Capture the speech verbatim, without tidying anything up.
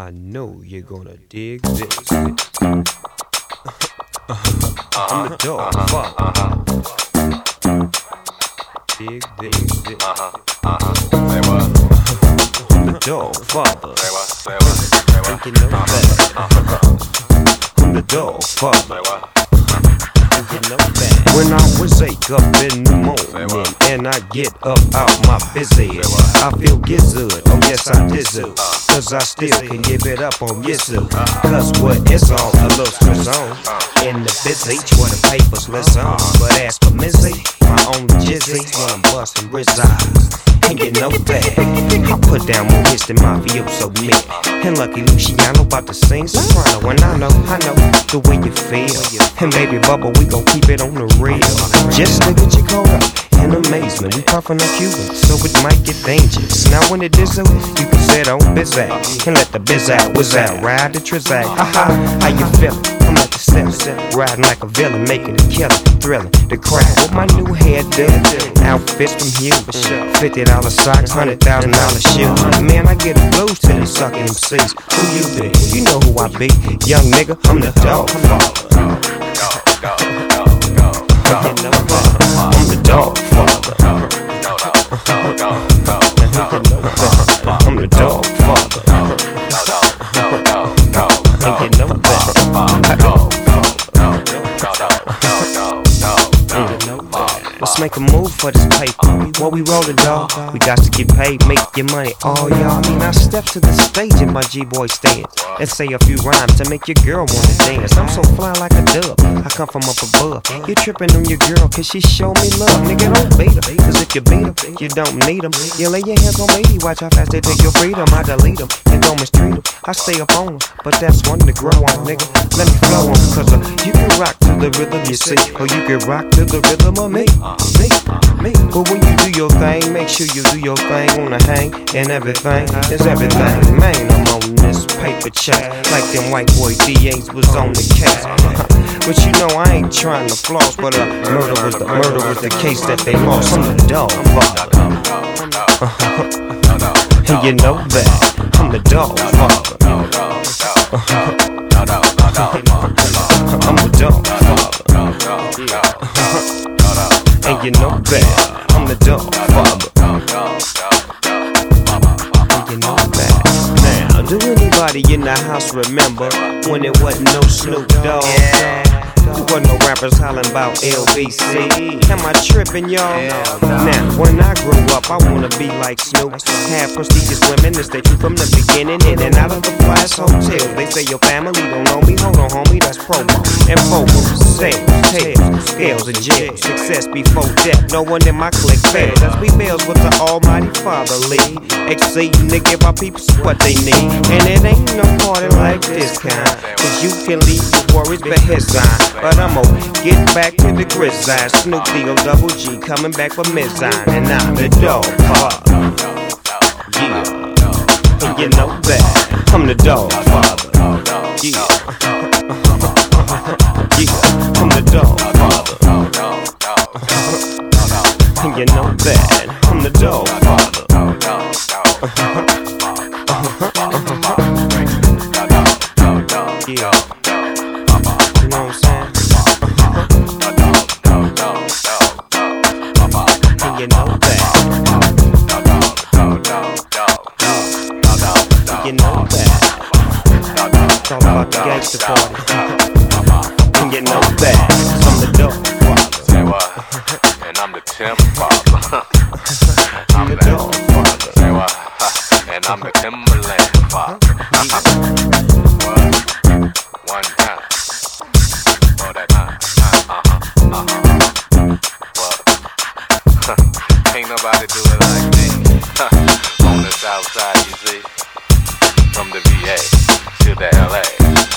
I know you're gonna dig this. I'm the dog father. Dig this. Dig. Say what? I'm the dog father. Say what? Say what? Say what? Think you know that? I'm the dog father. Say what? You know that. When I was wake up in the morning and I get up out my busy, I feel good, oh yes I dizzle, cause I still can give it up on yizzle. Cause what it's all a little stress on in the busy, where the papers listen on. But as for Mizzy, my own jizzy, when I'm bustin' resides. And you know that I put down more hits than mafioso men. And lucky Luciano about to sing soprano. And I know, I know the way you feel. And baby Bubba, we gon' keep it on the real. Just to get you caught up in amazement. We puffin' on Cuban, so it might get dangerous. Now when it is out, you can sit on biz out and let the biz out, whiz out, ride the trizac. Aha, how you feelin'? I'm like the seven, riding like a villain, making it killin', thrilling the crowd with my new hairdo. Outfits from Hugh, fifty dollar socks, hundred thousand dollar shoes. Man, I get the blues to the sucker M Cs. Who you be? You know who I be. Young nigga, I'm the dog father. I'm the dog father. I'm the dog father. And you know that. Let's make a move for this paper. While we rollin', dawg, we got to get paid, make your money. Oh, y'all, I mean, I step to the stage in my G-boy stance and say a few rhymes to make your girl wanna dance. I'm so fly like a dove, I come from up above. You trippin' on your girl cause she show me love. Nigga, don't beat her, cause if you beat her, you don't need them. You lay your hands on me, watch how fast they take your freedom. I delete them and don't mistreat them. I stay up on them, but that's one to grow on, nigga. Let me flow on, cause uh, you can rock to the rhythm, you see, or you can rock to the rhythm of me. Me, me. But when you do your thing, make sure you do your thing on the hang and everything is everything. Man, I'm on this paper check like them white boy D As was on the case. But you know I ain't trying to floss, but uh, murder was the murder was the case that they lost. I'm the dog father. And you know that I'm the dog father. I'm the dog father. And you know that I'm the dog father. And you know that. Now, do anybody in the house remember when it wasn't no Snoop Dogg? There wasn't no rappers hollering about L B C. Am I tripping, y'all? Now, when I grow up, I wanna be like Snoop. Have prestigious women that stay true from the beginning. In and out of the flyest hotels. They say your family don't know me. Hold on, homie, that's promo. And focus, sales, tails, scales, and jails. Success before death. No one in my clique fails. As we fails with the almighty father lead. Exceeding to give our people what they need. And it ain't no party like this kind. Cause you can leave your worries behind. But I'ma get back to the grizzine. Snoop D O double G coming back for Mizzine. And I'm the dog father. Yeah. And you know that I'm the dog father. Yeah. Yeah. I'm the dog father. And you know that I'm the dog father. Yeah. You know what I'm saying? And you know that. You know that. It's all about the gangsta party. And you know that. I'm the dog father. Say what? And I'm the Tim father. I'm the dog father. Say what? And I'm the Timberland father. What? One time. Oh, that time. Uh-huh. Uh-huh. What? Ain't nobody do it like me. On the south side, you see. From the V A to the L A.